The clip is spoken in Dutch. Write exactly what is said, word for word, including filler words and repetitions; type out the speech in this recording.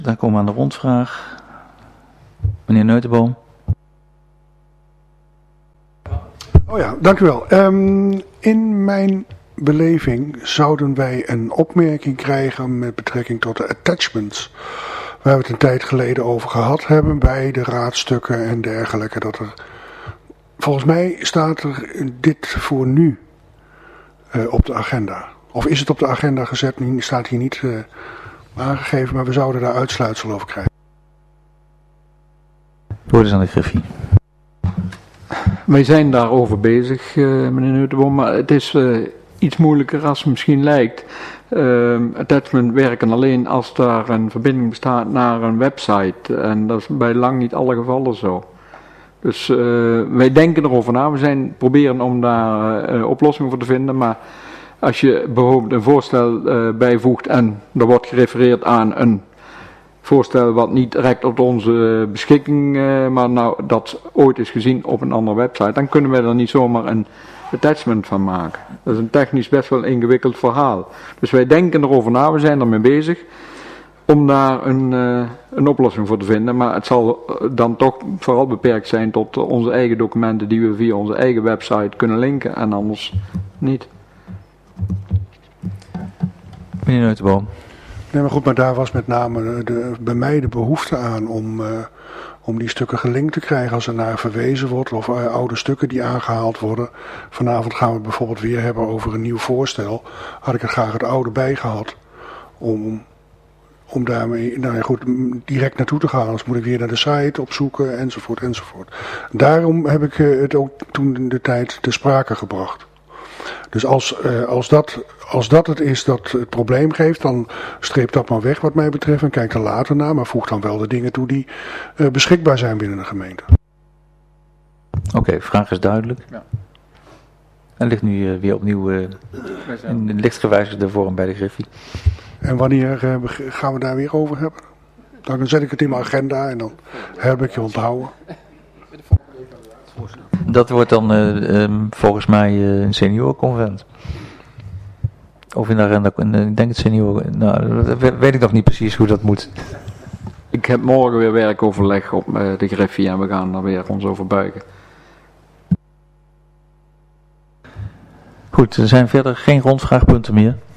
Dan komen we aan de rondvraag. Meneer Neutenboom. Oh ja, dank u wel. Um, in mijn beleving zouden wij een opmerking krijgen met betrekking tot de attachments. Waar we het een tijd geleden over gehad hebben bij de raadstukken en dergelijke. Dat er, volgens mij staat er dit voor nu uh, op de agenda. Of is het op de agenda gezet, staat hier niet uh, aangegeven, maar we zouden daar uitsluitsel over krijgen. Woord is aan de Griffie. Wij zijn daarover bezig, uh, meneer Neutenboom, maar het is uh, iets moeilijker als het misschien lijkt. Uh, attachment werken alleen als daar een verbinding bestaat naar een website. En dat is bij lang niet alle gevallen zo. Dus uh, wij denken erover na. We zijn proberen om daar uh, oplossingen voor te vinden. Maar als je bijvoorbeeld een voorstel uh, bijvoegt en er wordt gerefereerd aan een voorstel wat niet direct op onze beschikking, uh, maar nou dat ooit is gezien op een andere website, dan kunnen wij er niet zomaar een attachment van maken. Dat is een technisch best wel ingewikkeld verhaal. Dus wij denken erover na, we zijn ermee bezig om daar een, uh, een oplossing voor te vinden. Maar het zal dan toch vooral beperkt zijn tot onze eigen documenten die we via onze eigen website kunnen linken en anders niet. Meneer Neutenboom. Nee, maar goed, maar daar was met name de, bij mij de behoefte aan om, uh, om die stukken gelinkt te krijgen als er naar verwezen wordt of uh, oude stukken die aangehaald worden. Vanavond gaan we het bijvoorbeeld weer hebben over een nieuw voorstel. Had ik er graag het oude bij gehad om, om daarmee nou ja, goed, direct naartoe te gaan. Anders moet ik weer naar de site opzoeken enzovoort enzovoort. Daarom heb ik uh, het ook toen in de tijd ter sprake gebracht. Dus als, uh, als, dat, als dat het is dat het probleem geeft, dan streep dat maar weg wat mij betreft en kijk er later naar, maar voeg dan wel de dingen toe die uh, beschikbaar zijn binnen de gemeente. Oké, okay, vraag is duidelijk. Ja. En ligt nu uh, weer opnieuw uh, in de licht gewijzigde vorm bij de Griffie. En wanneer uh, gaan we daar weer over hebben? Dan zet ik het in mijn agenda en dan heb ik je onthouden. Dat wordt dan uh, um, volgens mij uh, een seniorenconvent. Of in de agenda, uh, ik denk het senioren, nou, dat weet ik nog niet precies hoe dat moet. Ik heb morgen weer werkoverleg op uh, de Griffie en we gaan daar weer ons over buigen. Goed, er zijn verder geen rondvraagpunten meer.